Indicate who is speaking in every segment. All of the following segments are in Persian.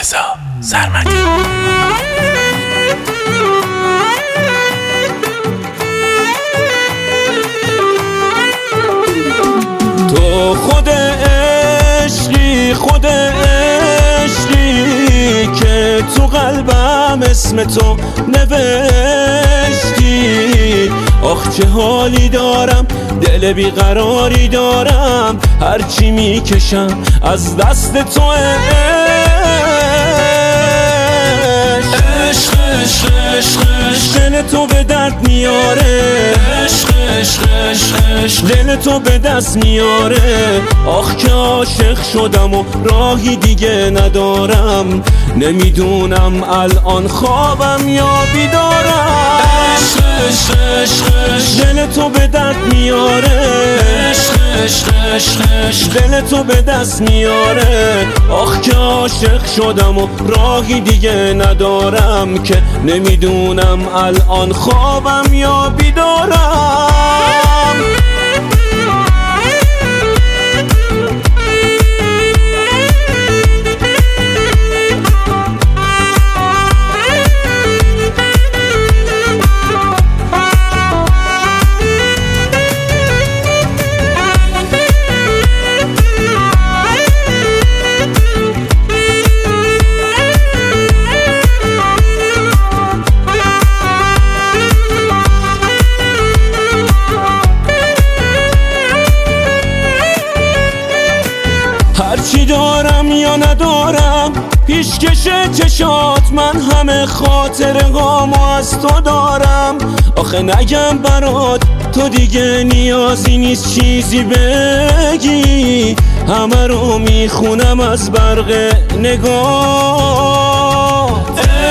Speaker 1: رضا سرمدی.
Speaker 2: تو خود عشقی که تو قلبم اسم تو نوشتی. آخ چه حالی دارم، دل بیقراری دارم، هرچی میکشم از دست تو دل تو به درد میاره، دل تو به دست میاره. آخ که عاشق شدم و راهی دیگه ندارم، نمیدونم الان خوابم یا بیدارم. دل تو به درد میاره، دل تو به دست میاره. آخ که عاشق شدم و راهی دیگه ندارم، که نمیدونم الان خوابم یا بیدارم. هرچی دارم یا ندارم، پیشکش چشات من همه خاطرهامو از تو دارم. آخه نگم برات تو دیگه نیازی نیست چیزی بگی، همه رو میخونم از برق نگاه.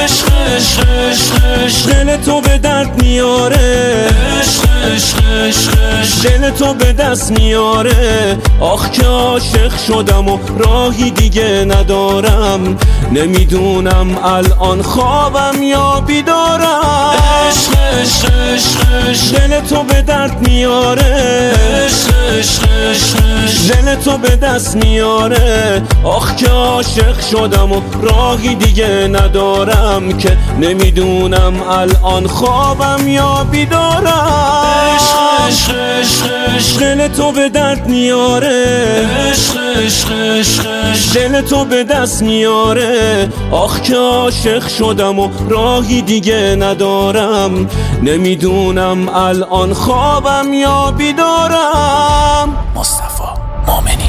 Speaker 2: دل تو به درد میاره، دل تو به دست میاره. آخ که عاشق شدم و راهی دیگه ندارم، نمیدونم الان خوابم یا بیدارم. دل تو به درد میاره، دل تو به دست میاره. آخ که عاشق شدم و راهی دیگه ندارم، که نمیدونم الان خوابم یا بیدارم. دل تو به درد میاره، دل تو به دست میاره. آخ که عاشق شدم و راهی دیگه ندارم، نمیدونم الان خوابم یا بیدارم.
Speaker 1: مصطفی مومنی.